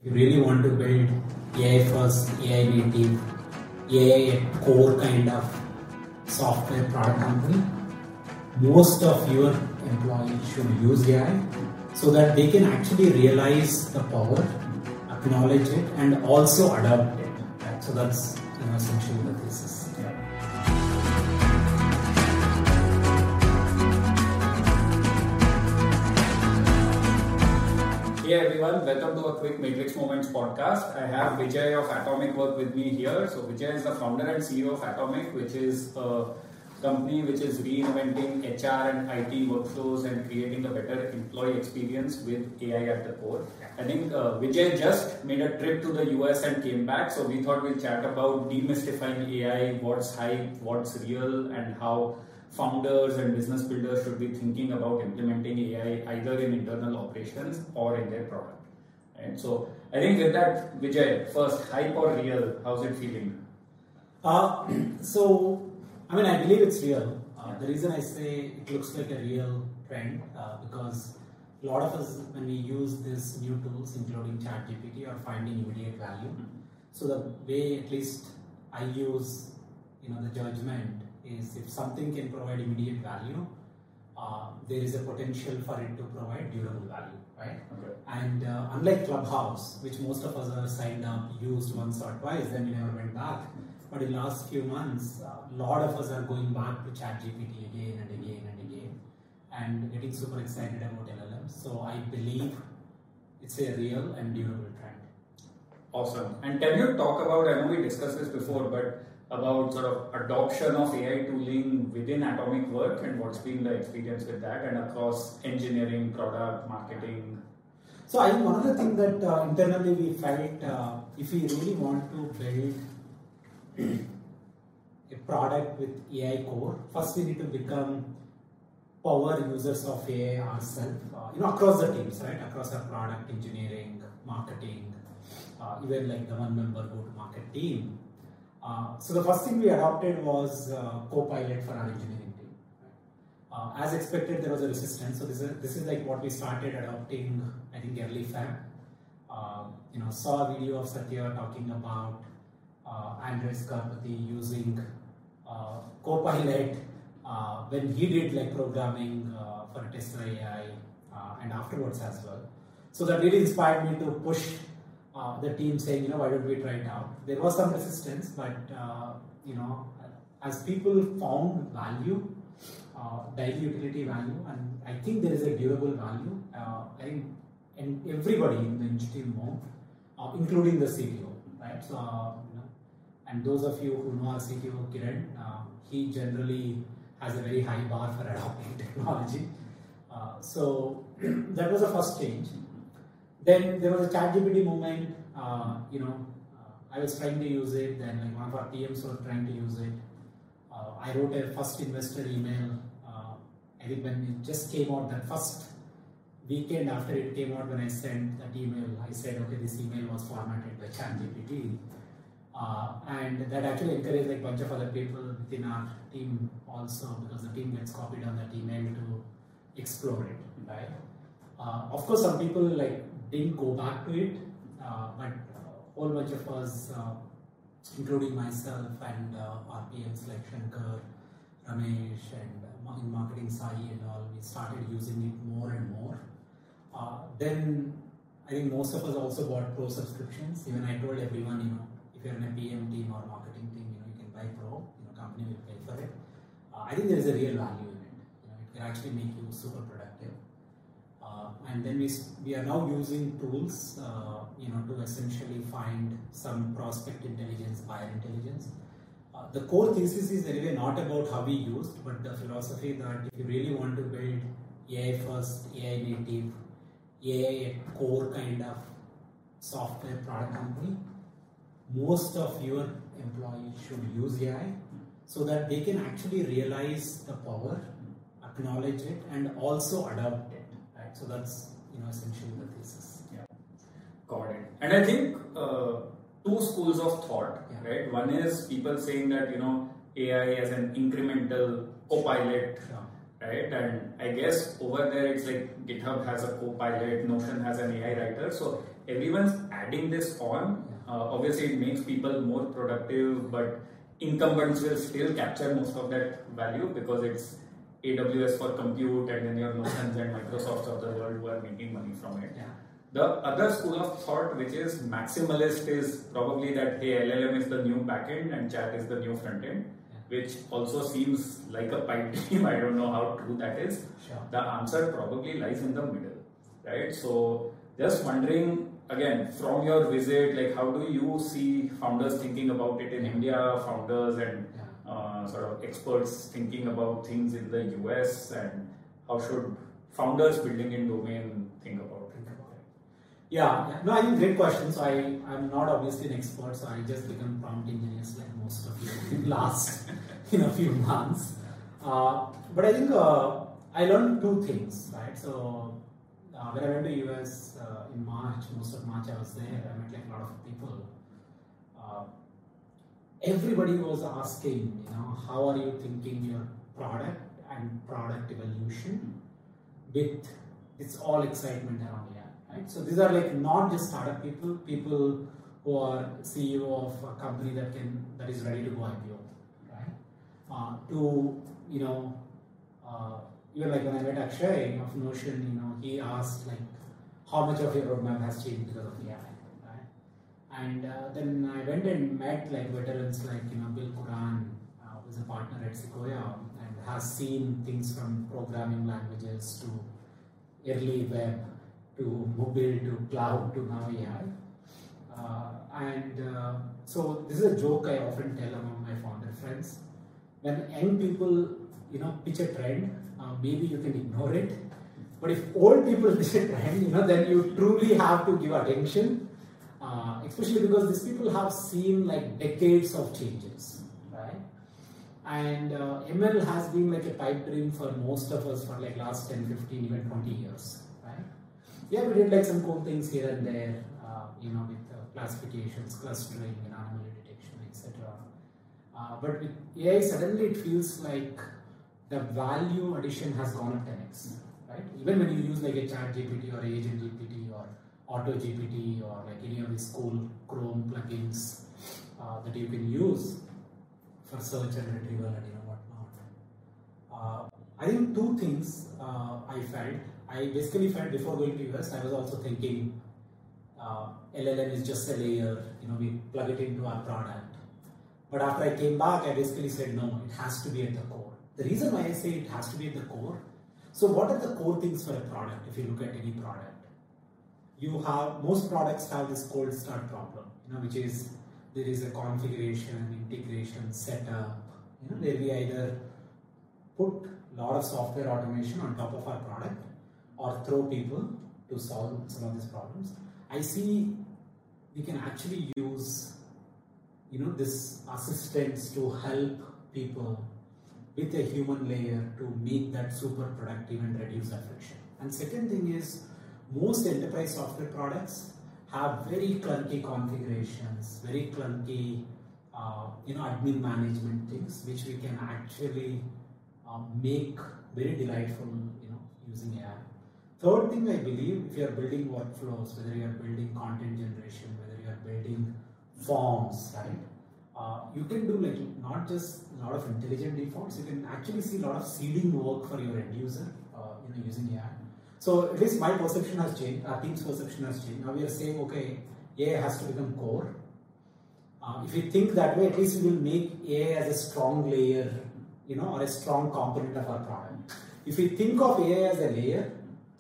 You really want to build AI first, AI native, AI core kind of software product company, most of your employees should use AI so that they can actually realize the power, acknowledge it, and also adopt it. Right? So that's essentially the thesis. Hey everyone, welcome to a quick Matrix Moments podcast. I have Vijay of Atomic Work with me here. So Vijay is the founder and CEO of Atomic, which is a company which is reinventing HR and IT workflows and creating a better employee experience with AI at the core. I think Vijay just made a trip to the US and came back, so we thought we'll chat about demystifying AI, what's hype, what's real, and how founders and business builders should be thinking about implementing AI either in internal operations or in their product. And so I think with that, Vijay, first, hype or real, how's it feeling? I believe it's real. The reason I say it looks like a real trend because a lot of us, when we use these new tools, including ChatGPT, are finding immediate value. So the way, at least I use, the judgment is if something can provide immediate value, there is a potential for it to provide durable value, right? Okay. And unlike Clubhouse, which most of us are signed up, used once or twice, then we never went back. But in the last few months, a lot of us are going back to ChatGPT again and again and again, and getting super excited about LLMs. So I believe it's a real and durable trend. Awesome. And can you talk about, I know we discussed this before, but about sort of adoption of AI tooling within Atomic Work and what's been the experience with that and across engineering, product, marketing? So I think one of the things that internally we felt, if we really want to build a product with AI core, first we need to become power users of AI ourselves, across the teams, right? Across our product, engineering, marketing, even like the one member go-to-market team. So the first thing we adopted was Copilot for our engineering team. As expected, there was a resistance. So this is like what we started adopting, I think, early Feb. Saw a video of Satya talking about Andres Karpathy using Copilot when he did like programming for Tesla AI and afterwards as well. So that really inspired me to push the team saying, why don't we try it out? There was some resistance, but as people found value, daily utility value, and I think there is a durable value. I think, and everybody in the engineering moved, including the CTO, right? So, and those of you who know our CTO, Kiran, he generally has a very high bar for adopting technology. So that was the first change. Then there was a ChatGPT movement. I was trying to use it. Then like one of our PMs was trying to use it. I wrote a first investor email. I think when it just came out, that first weekend after it came out, when I sent that email, I said, okay, this email was formatted by ChatGPT. And that actually encouraged like a bunch of other people within our team also, because the team gets copied on that email to explore it, right? Of course, some people didn't go back to it, but a whole bunch of us, including myself and our PMs like Shankar, Ramesh, and in marketing Sai and all, we started using it more and more. Then I think most of us also bought pro subscriptions. Even I told everyone, if you're in a PM team or marketing team, you can buy pro. Company will pay for it. I think there is a real value in it. It can actually make you super productive. And then we are now using tools, to essentially find some prospect intelligence, buyer intelligence. The core thesis is anyway not about how we used, but the philosophy that if you really want to build AI first, AI native, AI core kind of software product company, most of your employees should use AI so that they can actually realize the power, acknowledge it, and also adopt it. Right? So that's essentially the thesis. Yeah, got it. And I think two schools of thought, right? One is people saying that AI as an incremental Copilot, right? And I guess over there it's like GitHub has a Copilot, Notion has an AI writer, so everyone's adding adding this on, obviously it makes people more productive, but incumbents will still capture most of that value because it's AWS for compute, and then your Notions and Microsofts of the world who are making money from it. Yeah. The other school of thought, which is maximalist, is probably that hey, LLM is the new backend and chat is the new frontend, which also seems like a pipe dream. I don't know how true that is. Sure. The answer probably lies in the middle, right? So just wondering again from your visit, like how do you see founders thinking about it in India, founders and sort of experts thinking about things in the US, and how should founders building in domain think about it? Yeah, no, I think great question. So I'm not obviously an expert, so I just become prompt engineers like most of you in last few months. But I think I learned two things, right? So when I went to US in March, most of March I was there. I met like a lot of people. Everybody was asking, how are you thinking your product and product evolution with it's all excitement around AI. Right? So these are like not just startup people who are CEO of a company that is ready to go IPO, right? Even like when I met Akshay of Notion, he asked like, how much of your roadmap has changed because of AI, right? And then I went and met like veterans like Bill Kuran, who's a partner at Sequoia and has seen things from programming languages to early web, to mobile, to cloud, to now AI. So this is a joke I often tell among my founder friends. When young people, pitch a trend, maybe you can ignore it. But if old people pitch a trend, then you truly have to give attention. Especially because these people have seen like decades of changes, right? And ML has been like a pipe dream for most of us for like last 10, 15, even 20 years. Yeah, we did like some cool things here and there, with classifications, clustering, anomaly detection, etc. But with AI, suddenly it feels like the value addition has gone up 10x, right? Even when you use like a ChatGPT or Agent GPT or AutoGPT or like any of these cool Chrome plugins that you can use for search and retrieval and whatnot. I think two things I basically felt before going to US, I was also thinking LLM is just a layer, we plug it into our product. But after I came back, I basically said, no, it has to be at the core. The reason why I say it has to be at the core, so what are the core things for a product if you look at any product? Most products have this cold start problem, which is there is a configuration, integration, setup, where we either put a lot of software automation on top of our product or throw people to solve some of these problems. I see we can actually use this assistance to help people with a human layer to make that super productive and reduce that friction. And second thing is, most enterprise software products have very clunky configurations, very clunky admin management things, which we can actually make very delightful using AI. Third thing I believe, if you are building workflows, whether you are building content generation, whether you are building forms, right? You can do like not just a lot of intelligent defaults, you can actually see a lot of seeding work for your end user using AI. So at least my perception has changed, our team's perception has changed. Now we are saying, okay, AI has to become core. If you think that way, at least we will make AI as a strong layer, or a strong component of our product. If we think of AI as a layer,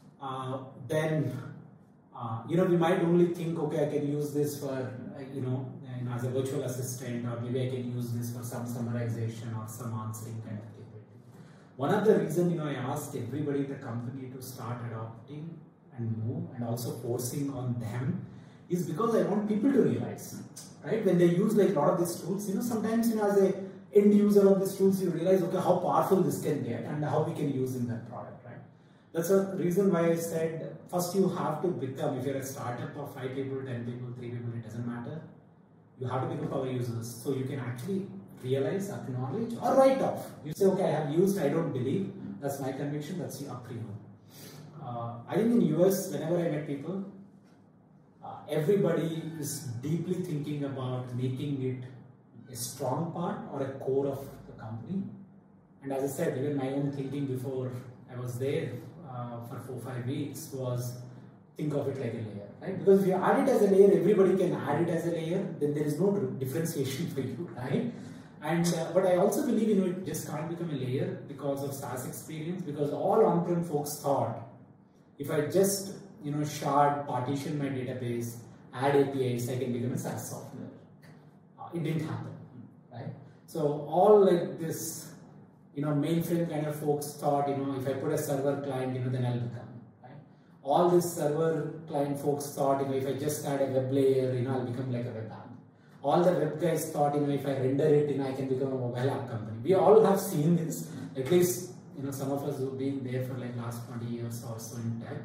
then we might only think, okay, I can use this for as a virtual assistant, or maybe I can use this for some summarization or some answering kind of capability. One of the reasons I asked everybody in the company to start adopting and move and also forcing on them is because I want people to realize, right, when they use like a lot of these tools, sometimes as a end user of these tools, you realize, okay, how powerful this can get and how we can use in that product, right? That's a reason why I said first you have to become, if you're a startup of 5 people, 10 people, 3 people, it doesn't matter. You have to become power users so you can actually realize, acknowledge, or write off. You say, okay, I have used, I don't believe, that's my conviction, that's up to you. I think in US, whenever I met people, everybody is deeply thinking about making it a strong part or a core of the company. And as I said, even my own thinking before I was there for 4-5 weeks was think of it like a layer, right? Because if you add it as a layer, everybody can add it as a layer, then there is no differentiation for you, right? And but I also believe it just can't become a layer because of SaaS experience, because all on-prem folks thought if I just shard, partition my database, add APIs, I can become a SaaS software. It didn't happen, right? So all like this mainframe kind of folks thought, if I put a server client, then I'll become, right? All this server client folks thought, if I just add a web layer, I'll become like a web app. All the web guys thought, if I render it, I can become a mobile app company. We all have seen this, at least, some of us who've been there for like last 20 years or so in tech.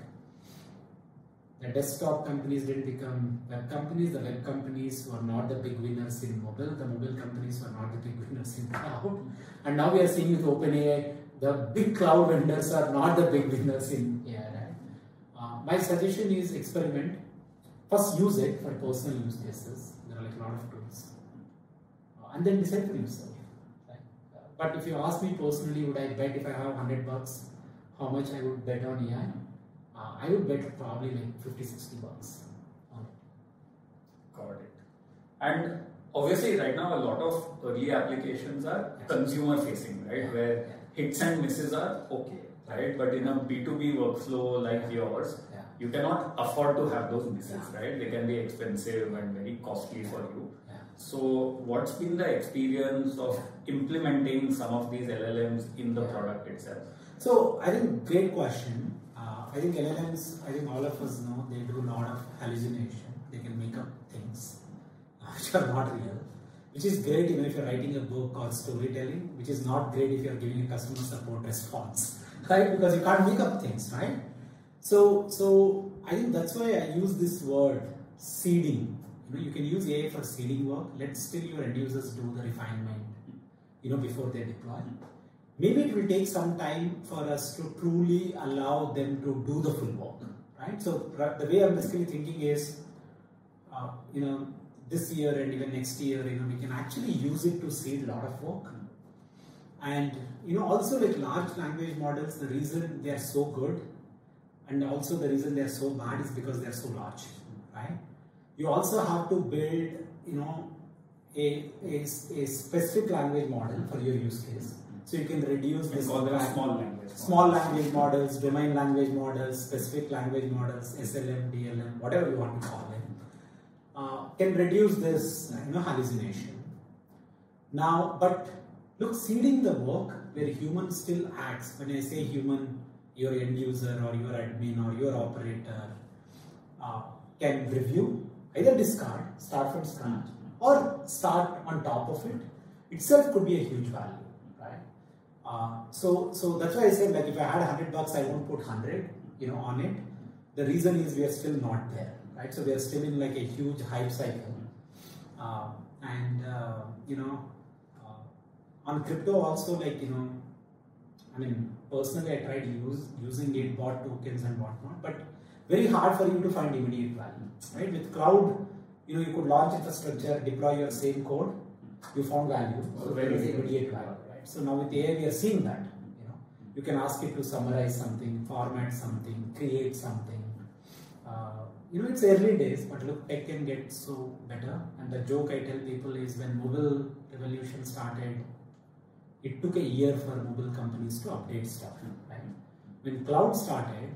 The desktop companies didn't become web companies. The web companies were not the big winners in mobile. The mobile companies were not the big winners in cloud. And now we are seeing with OpenAI, the big cloud vendors are not the big winners in AI. Right? My suggestion is experiment. First, use it for personal use cases. There are like a lot of tools. And then decide for yourself. Right? But if you ask me personally, would I bet if I have $100, how much I would bet on AI? I would bet probably like $50-60 on it. Got it. And obviously right now a lot of early applications are consumer facing, right? Where hits and misses are okay, right? But in a B2B workflow like yours, you cannot afford to have those misses, right? They can be expensive and very costly for you. So what's been the experience of implementing some of these LLMs in the product itself? So I think great question. I think LLMs, I think all of us know, they do a lot of hallucination. They can make up things which are not real, which is great if you're writing a book or storytelling, which is not great if you're giving a customer support response, right? Because you can't make up things, right? So I think that's why I use this word seeding. You can use AI for seeding work. Let still your end users do the refinement, before they deploy. Maybe it will take some time for us to truly allow them to do the full work, right? So the way I'm basically thinking is, this year and even next year, we can actually use it to seed a lot of work. And, also like large language models, the reason they are so good and also the reason they are so bad is because they are so large, right? You also have to build, a specific language model for your use case. So you can reduce this small language models, domain language models, specific language models, SLM, DLM, whatever you want to call it, can reduce this hallucination. Now, but look, seeding the work where human still acts. When I say human, your end user or your admin or your operator can review, either discard, start from scratch, or start on top of it. Itself could be a huge value. So that's why I said, like, if I had $100, I won't put 100, on it. The reason is we are still not there, right? So we are still in like a huge hype cycle, on crypto also, like, I mean, personally, I tried using it, bought tokens and whatnot, but very hard for you to find immediate value, right? With cloud, you could launch infrastructure, deploy your same code, you found value, so there is immediate value. So now with AI, we are seeing that, you can ask it to summarize something, format something, create something. It's early days, but look, tech can get so better. And the joke I tell people is when mobile revolution started, it took a year for mobile companies to update stuff, right? When cloud started,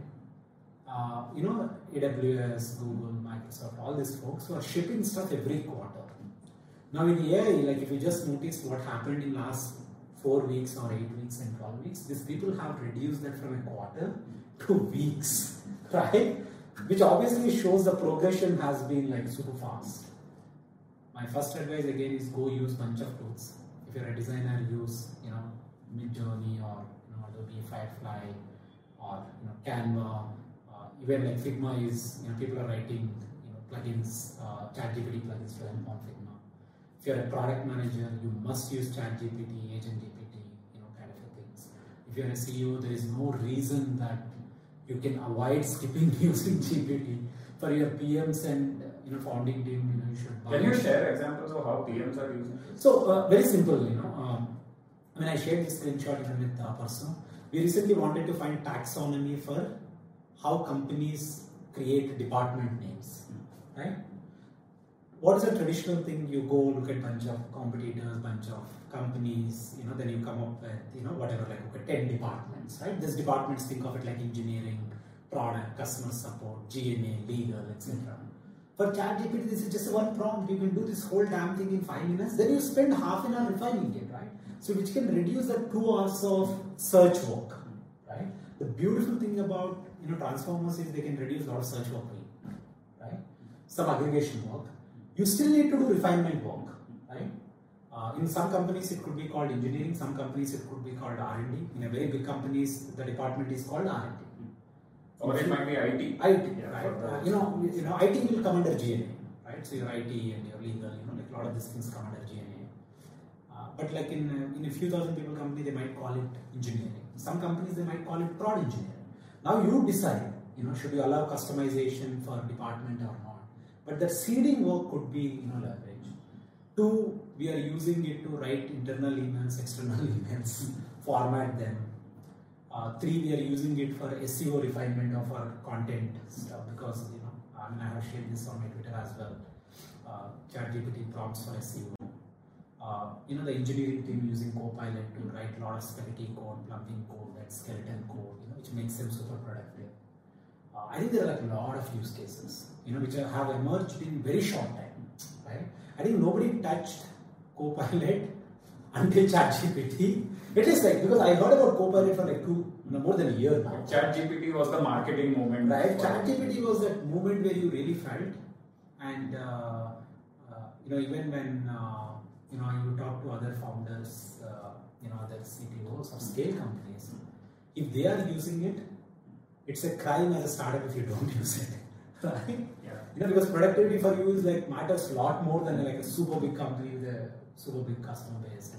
AWS, Google, Microsoft, all these folks were shipping stuff every quarter. Now in AI, like if you just notice what happened in last 4 weeks or 8 weeks and 12 weeks, these people have reduced that from a quarter to weeks, right? Which obviously shows the progression has been like super fast. My first advice again is go use bunch of tools. If you're a designer, use Midjourney or Adobe Firefly or Canva. Even like Figma is people are writing plugins, ChatGPT plugins to help on Figma. If you're a product manager, you must use ChatGPT, AgentGPT, kind of things. If you're a CEO, there is no reason that you can avoid skipping using GPT. For your PMs and founding team, you should buy. Can you share examples of how PMs are using it? So very simple, when I shared this screenshot even with Parso, we recently wanted to find taxonomy for how companies create department names, right? What is a traditional thing? You go look at bunch of competitors, bunch of companies, then you come up with, whatever, like, okay, 10 departments, right? These departments, think of it like engineering, product, customer support, G&A, legal, etc. For ChatGPT, this is just one prompt. You can do this whole damn thing in 5 minutes. Then you spend half an hour refining it, right? So which can reduce the 2 hours of search work, right? The beautiful thing about transformers is they can reduce a lot of search work, right? Some aggregation work. You still need to do refinement work, right? In some companies it could be called engineering. Some companies it could be called R&D. In a very big companies, the department is called R&D. Or it might be IT. IT, yeah, right? IT will come under GNA, right? So your IT and your legal, like a lot of these things come under GNA. But like in a few thousand people company, they might call it engineering. Some companies they might call it prod engineering. Now you decide, should you allow customization for department or not? But the seeding work could be, leverage. 2, we are using it to write internal emails, external emails, format them. 3, we are using it for SEO refinement of our content stuff because, I have shared this on my Twitter as well. ChatGPT prompts for SEO. The engineering team using Copilot to write a lot of spaghetti code, plumbing code, that skeleton code, which makes them super productive. I think there are like a lot of use cases, which have emerged in very short time, right? I think nobody touched Copilot until ChatGPT. It is like, because I heard about Copilot for like more than a year now. ChatGPT was the marketing moment. Right, ChatGPT was that moment where you really felt, and even when you talk to other founders, other CTOs of scale companies, if they are using it, it's a crime as a startup if you don't use it, right? Yeah. Because productivity for you is like matters a lot more than like a super big company with a super big customer base.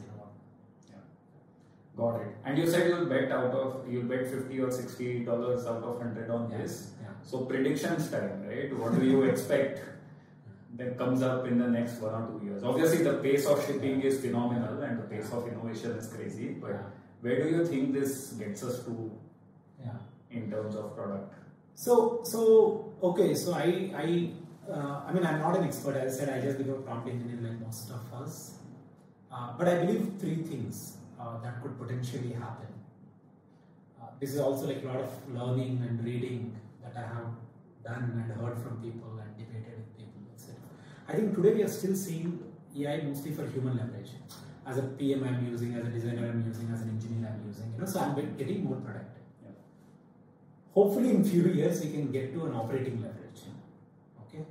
Got it. And you said you'll bet $50 or $60 out of 100 on this. Yeah. So predictions time, right? What do you expect that comes up in the next 1 or 2 years? Obviously, the pace of shipping is phenomenal and the pace of innovation is crazy. But where do you think this gets us to in terms of product? Okay. So I'm not an expert. As I said, I just became a prompt engineer like most of us. But I believe 3 things that could potentially happen. This is also like a lot of learning and reading that I have done and heard from people and debated with people, etc. I think today we are still seeing AI mostly for human leverage. As a PM I'm using, as a designer I'm using, as an engineer I'm using, so I'm getting more productive. Yeah. Hopefully in few years we can get to an operating leverage. Okay.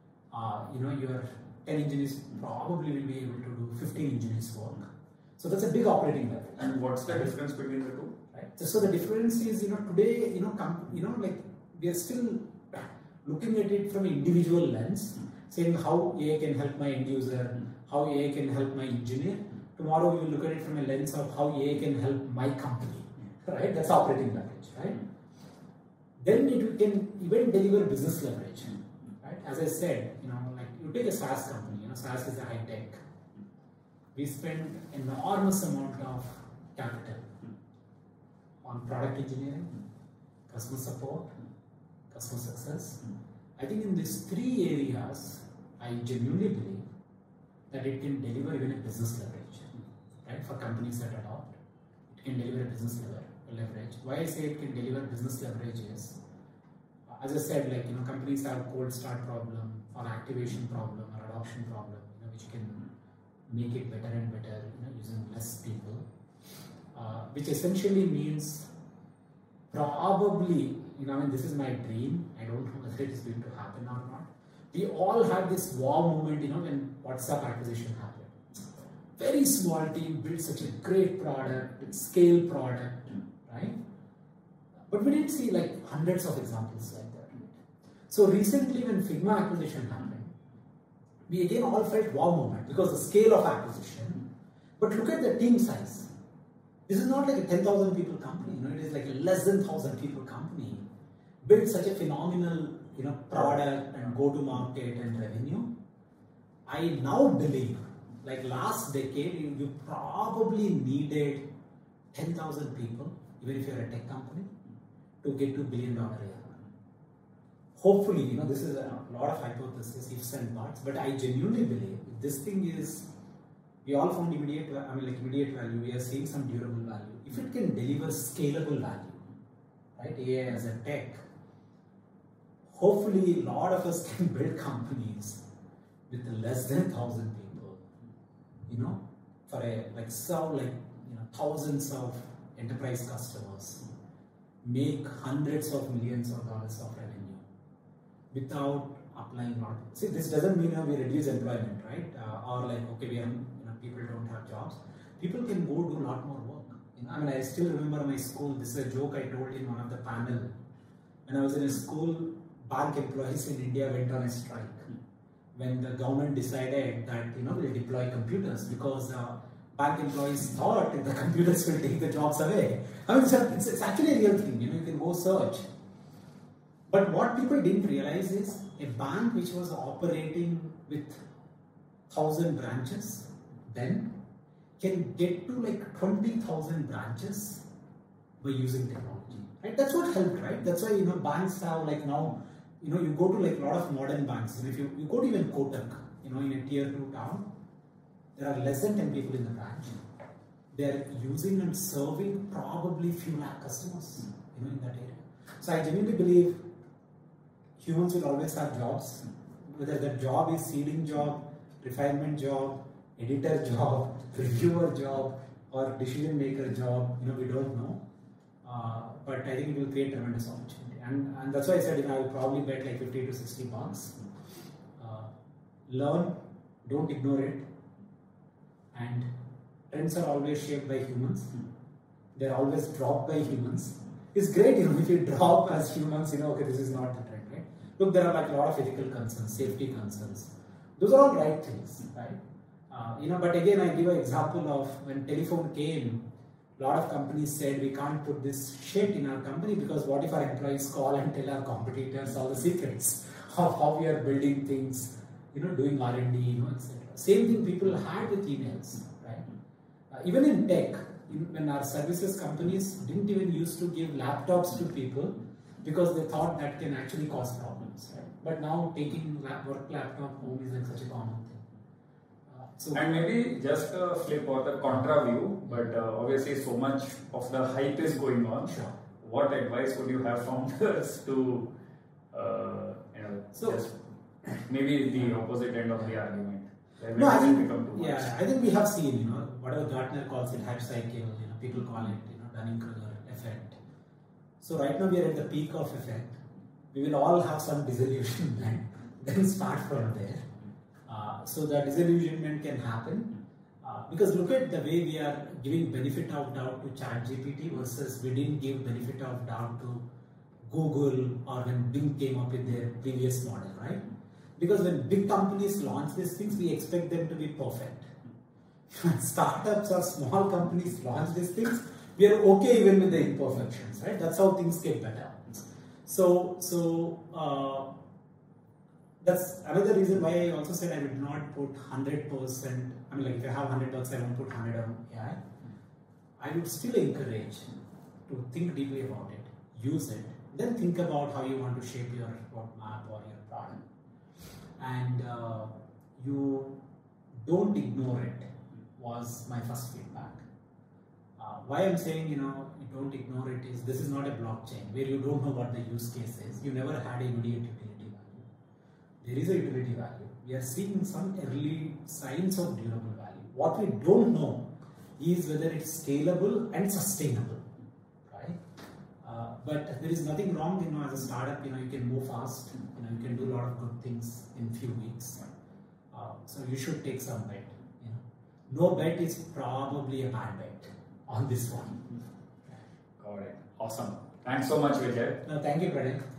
Your 10 engineers probably will be able to do 15 engineers work. So that's a big operating leverage. And what's the difference between the two? Right. So the difference is, today, like we are still looking at it from an individual lens, saying how AI can help my end user, how AI can help my engineer. Tomorrow we will look at it from a lens of how AI can help my company, right? That's operating leverage, right? Then it can even deliver business leverage, right? As I said, like you take a SaaS company, SaaS is a high tech. We spend enormous amount of capital on product engineering, customer support, customer success. I think in these 3 areas, I genuinely believe that it can deliver even a business leverage, right? For companies that adopt, it can deliver a business leverage. Why I say it can deliver business leverage is, as I said, like companies have cold start problem or activation problem or adoption problem, which can make it better and better, using less people, which essentially means probably, this is my dream. I don't know whether it is going to happen or not. We all had this wow moment, when WhatsApp acquisition happened. Very small team built such a great product, scale product, right? But we didn't see like hundreds of examples like that. So recently, when Figma acquisition happened, we again all felt wow moment because the scale of acquisition. But look at the team size. This is not like a 10,000 people company. It is like a less than 1,000 people company built such a phenomenal, product and go to market and revenue. I now believe, like last decade, you probably needed 10,000 people, even if you're a tech company, to get to $1 billion ARR. Hopefully, this is a lot of hypothesis, ifs and buts, but I genuinely believe this thing is, we all found immediate value, we are seeing some durable value. If it can deliver scalable value, right, AI as a tech, hopefully a lot of us can build companies with less than 1,000 people, for thousands of enterprise customers, make hundreds of millions of dollars of revenue without applying a lot. See, this doesn't mean we reduce employment, right? Or people don't have jobs. People can go do a lot more work. I still remember my school. This is a joke I told in one of the panel. When I was in a school, bank employees in India went on a strike when the government decided that we'll deploy computers, because bank employees thought the computers will take the jobs away. It's actually a real thing. You can go search. But what people didn't realize is a bank which was operating with 1,000 branches then can get to 20,000 branches by using technology. Right? That's what helped, right? That's why banks have now, you go to a lot of modern banks. If you go to even Kotak, in a tier 2 town, there are less than 10 people in the branch. They are using and serving probably few lakh customers, in that area. So I genuinely believe humans will always have jobs, whether that job is seeding job, refinement job, editor job, reviewer job, or decision maker job. We don't know. But I think it will create tremendous opportunity. And that's why I said, I will probably bet like $50 to $60. Learn, don't ignore it. And trends are always shaped by humans. They're always dropped by humans. It's great, if you drop as humans, okay, this is not the trend, right? Look, there are a lot of ethical concerns, safety concerns. Those are all right things, right? But again, I give an example of when telephone came, a lot of companies said we can't put this shit in our company because what if our employees call and tell our competitors all the secrets of how we are building things, doing R&D, etc. Same thing people had with emails, right? Even in tech, when our services companies didn't even used to give laptops to people because they thought that can actually cause problems, right? But now taking work laptop home is such a common thing. And maybe just a flip or the contra view, but obviously so much of the hype is going on. Sure. What advice would you have founders to, just maybe the opposite end of the argument? No, I think we have seen, whatever Gartner calls it hype cycle, people call it, Dunning-Kruger effect. So right now we are at the peak of effect. We will all have some disillusionment, then start from there. So that disillusionment can happen because look at the way we are giving benefit of doubt to ChatGPT versus we didn't give benefit of doubt to Google or when Bing came up with their previous model, right? Because when big companies launch these things, we expect them to be perfect. When startups or small companies launch these things, we are okay even with the imperfections, right? That's how things get better. So that's another reason why I also said I would not put 100%. If I have $100, I won't put 100 on AI. I would still encourage to think deeply about it, use it, then think about how you want to shape your roadmap or your product. And you don't ignore it was my first feedback. Why I'm saying, you don't ignore it is this is not a blockchain where you don't know what the use case is. You never had a immediate utility value. There is a utility value. We are seeing some early signs of durable value. What we don't know is whether it's scalable and sustainable, right? But there is nothing wrong, as a startup, you can move fast, you can do a lot of good things in few weeks. So you should take some bet. No bet is probably a bad bet on this one. Got it. Awesome. Thanks so much, Vijay. No, thank you, Pranay.